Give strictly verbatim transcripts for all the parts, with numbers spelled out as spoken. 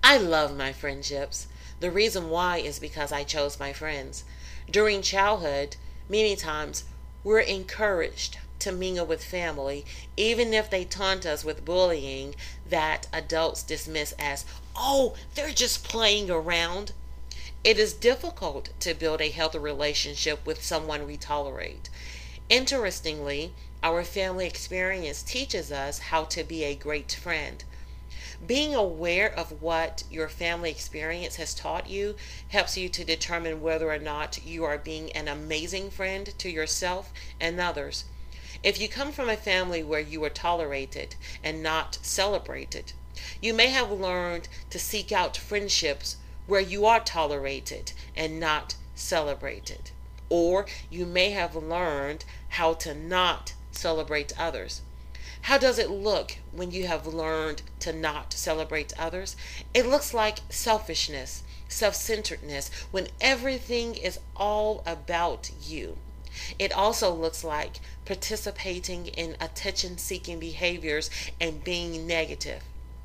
I love my friendships. The reason why is because I chose my friends. During childhood, many times we're encouraged to mingle with family, even if they taunt us with bullying that adults dismiss as, oh, they're just playing around. It is difficult to build a healthy relationship with someone we tolerate. Interestingly, our family experience teaches us how to be a great friend. Being aware of what your family experience has taught you helps you to determine whether or not you are being an amazing friend to yourself and others. If you come from a family where you were tolerated and not celebrated, you may have learned to seek out friendships where you are tolerated and not celebrated. Or you may have learned how to not celebrate others. How does it look when you have learned to not celebrate others? It looks like selfishness, self centeredness, when everything is all about you. It also looks like participating in attention seeking behaviors and being negative.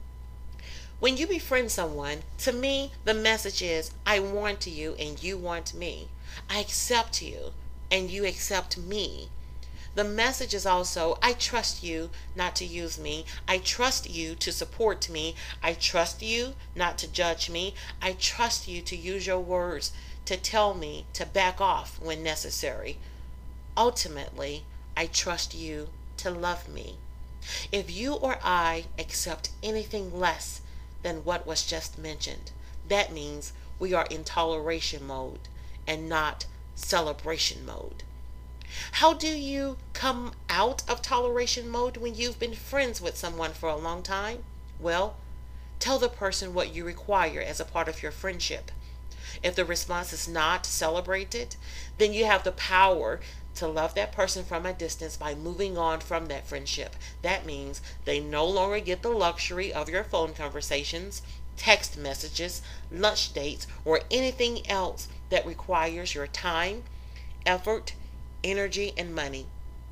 When you befriend someone, to me, the message is I want you and you want me. I accept you and you accept me. The message is also, I trust you not to use me. I trust you to support me. I trust you not to judge me. I trust you to use your words to tell me to back off when necessary. Ultimately, I trust you to love me. If you or I accept anything less than what was just mentioned, that means we are in toleration mode and not celebration mode. How do you come out of toleration mode when you've been friends with someone for a long time? Well, tell the person what you require as a part of your friendship. If the response is not celebrated, then you have the power to love that person from a distance by moving on from that friendship. That means they no longer get the luxury of your phone conversations, text messages, lunch dates, or anything else that requires your time, effort, energy, and money.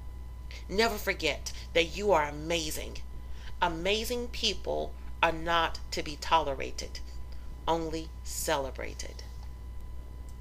Never forget that you are amazing. Amazing people are not to be tolerated, only celebrated.